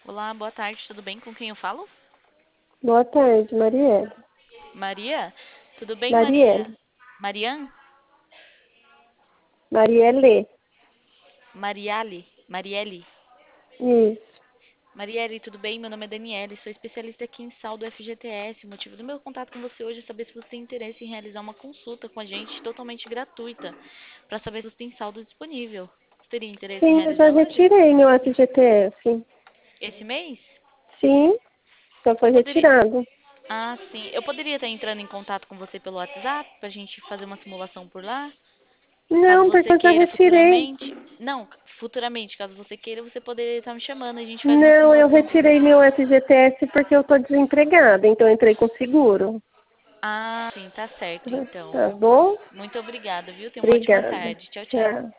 Olá, boa tarde, tudo bem? Com quem eu falo? Boa tarde, Marielle. Maria? Tudo bem, Maria? Marielle. Marian? Marielle. Mariale? Marielle? Isso. Marielle, tudo bem? Meu nome é Daniele, sou especialista aqui em saldo FGTS. O motivo do meu contato com você hoje é saber se você tem interesse em realizar uma consulta com a gente totalmente gratuita, para saber se você tem saldo disponível. Você teria interesse em Sim, eu já realizar hoje? retirei meu FGTS. Esse mês? Sim, só foi Poderia... retirado. Ah, sim. Eu poderia estar entrando em contato com você pelo WhatsApp, para a gente fazer uma simulação por lá? Caso Não, porque você eu já queira retirei. futuramente. Não, futuramente, caso você queira, você poderia estar me chamando. A gente faz uma Não, eu simulação por retirei lá. meu FGTS porque eu tô desempregada, então eu entrei com seguro. Ah, sim, tá certo, então. Tá bom? Muito obrigada, viu? Tenha uma ótima Obrigada. tarde. Tchau, tchau. Tchau.